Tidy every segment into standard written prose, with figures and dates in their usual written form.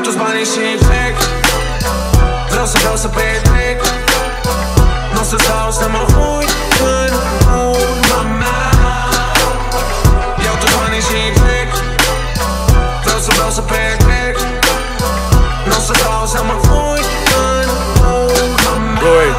toți banii și plec. Vreau să petrec. N-o să stau să mă uit în urma mea. Iau toți banii și plec. Vreau să petrec. N-o să stau să mă uit în urma mea.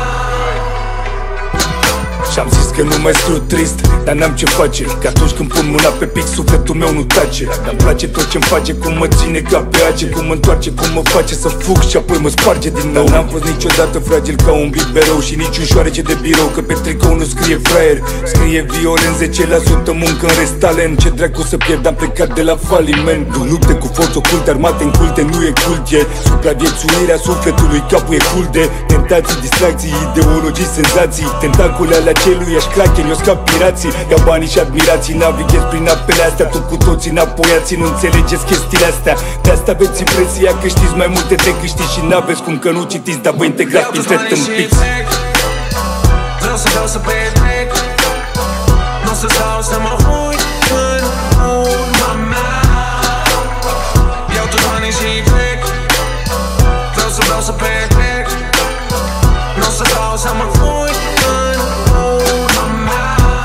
Și-am zis că nu mai scriu trist, dar n-am ce face, că atunci când pun mâna pe pic, sufletul meu nu tace. Dar-mi place tot ce-mi face, cum mă ține ca pe ace, cum mă întoarce, cum mă face să fug și apoi mă sparge din nou. N-am fost niciodată fragil ca un biberou și nici un șoarece de birou, că pe tricou nu scrie fraier, scrie violent, 10% muncă în rest talent. Ce dracu să pierd, am plecat de la faliment. Nu lupte cu forțe oculte, armate în culte, nu e cult, e supraviețuirea sufletului, capul e full de tentații, distracții, ideologii, senzații, tentacule alea celuiași crachen, eu scap pirații. Iau banii și admirații, navighez prin apele astea, tot cu toții înapoiații, nu înțelegeți chestiile astea. De asta aveți impresia că știți mai multe decât știți și n-aveți cum că nu citiți, dar vă integrați printre tâmpiți. Vreau să petrec. N-o să stau să mă uit în urma mea. Iau toți banii și plec. Vreau să petrec. N-o să stau să mă uit în urma mea.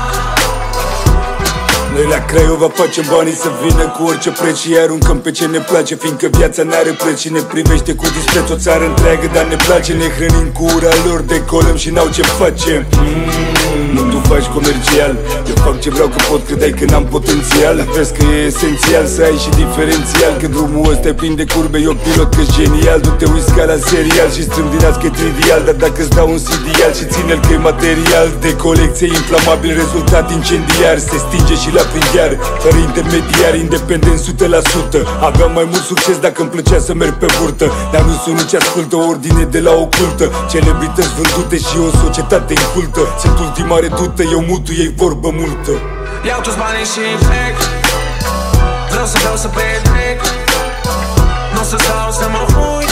Noi la Craiova facem banii să vină cu orice preț și aruncăm pe ce ne place, fiindcă viața n-are preț și ne privește cu dispreț o țară întreagă, dar ne place. Ne hrănim cu ura lor, decolăm și n-au ce facem. Nu tu faci comercial, eu fac ce vreau că pot, credeai că n-am potențial. Vezi că e esențial să ai și diferențial, că drumul ăsta e plin de curbe, eu pilot că-s genial. Nu te uiți ca la serial și strâmb din azi că e trivial, dar dacă-ți dau un CD-al și ține-l că e material de colecție inflamabil, rezultat incendiar, se stinge și la prindiar, fără intermediari, independent 100%. Aveam mai mult succes dacă îmi plăcea să merg pe burtă, dar nu sunt ce ascultă ordine de la ocultă, celebrități vândute și o societate incultă. Sunt ultima redută, eu mutu, ei vorbă multă. Iau toți banii și plec. Vreau să petrec. N-o să stau să mă uit